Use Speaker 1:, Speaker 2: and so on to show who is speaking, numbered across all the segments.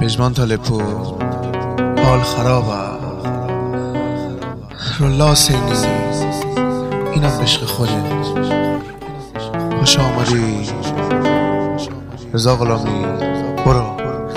Speaker 1: پژمان تالپور حال خرابه رولا سینی اینم عشق خودت خوش آمدی رضا غلامی برو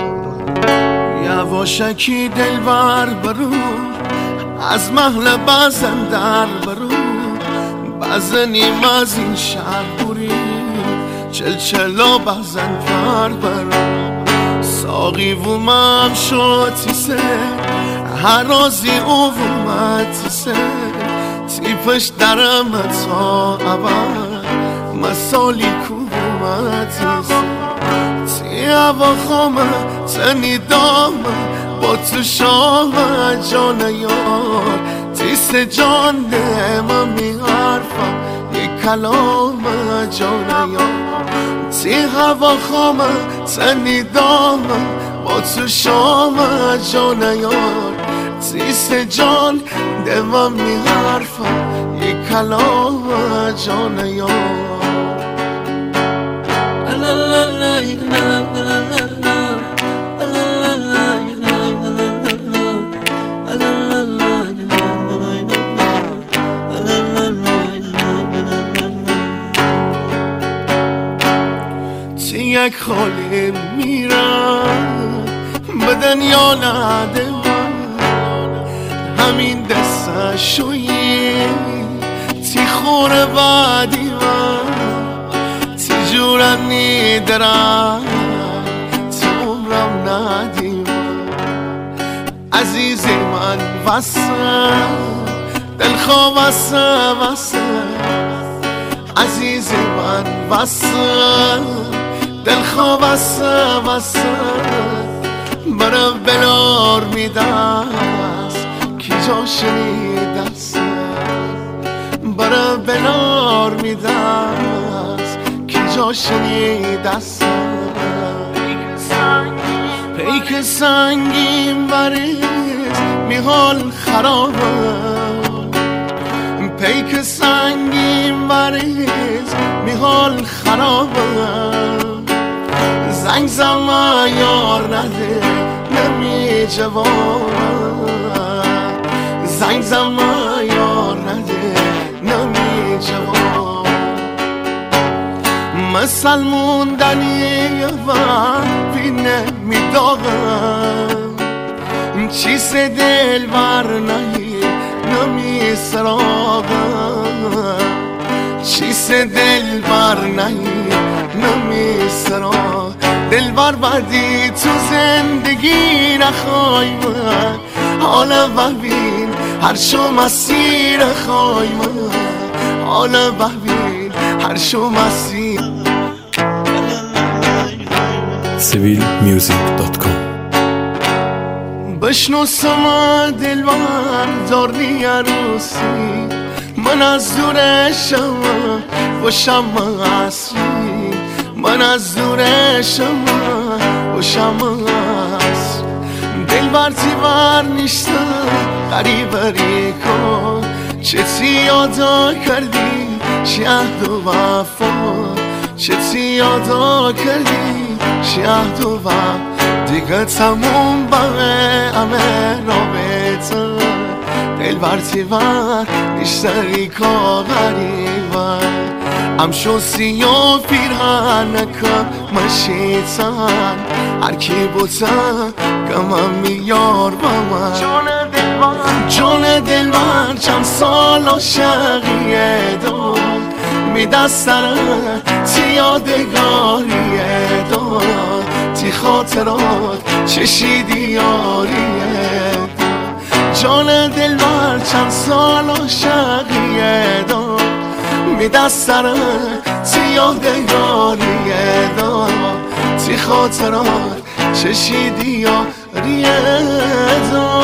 Speaker 2: یواشکی دلبر برو از محل بزن در برو بزنیم از این شهر بوری چلچلا بزن در برو ساقی ومم شد تیسه هر رازی او ومد تیسه تیپش درم تا ابد مسالی کو ومد تیسه تی هوا خامه تنی دامه با تو شامه جان یار تیسه جان من میحرفم یک کلامه جان یار تی هوا خامه تنی دامه با تو شامه جان یار تیسه جان من میحرفم یک کلامه جان یار یک خالی میرم به دنیا نده همین دسته شویی تی خوره بعدی من تی جورم نیدرم تی عمرم ندی من عزیز من وسم دلخواه وسم عزیز من وسم دلخواه وسم برا بلار میدست کی جا شنیدست برا بلار میدست کی جا شنیدست پیک سنگین بریز میحال خرابه پیک سنگین بریز میحال خرابه زنگ زمان یار نده نمی جواب زنگ زمان یار نده نمی جواب مثل موندنی و بینه می داغم چیز دل بر نهی نمی سراغم چیز دل بر نهی نمی سراغم دل بر بدی تو زندگی نخوای من حالا ببین هر شو مسیر خوای من حالا ببین هر شو مسیر
Speaker 3: civilmusic.com
Speaker 2: بشنو سما دل برداری عروسی من از دورشم باشم اصلی من از دورشم باشم اصل دل برتی بر نیستم غریبری کن چه تی یادا کردی شهد و وفا چه تی یادا کردی شهد و وفا دیگه تموم بره همه رابطه دل برتی بر نیستری که غریبه ام شو سیاه پیرهنکم مشیتن هر کی بودن گمم میار با من جان دلبر چند سال عاشقیه دار میدستره تی یادگاریه دار تی خاطرات چشیدی یاریه جان دلبر چند سال عاشقیه دار میدستره تی یادگاریه دار تی خاطرات چشیدی یاریه دار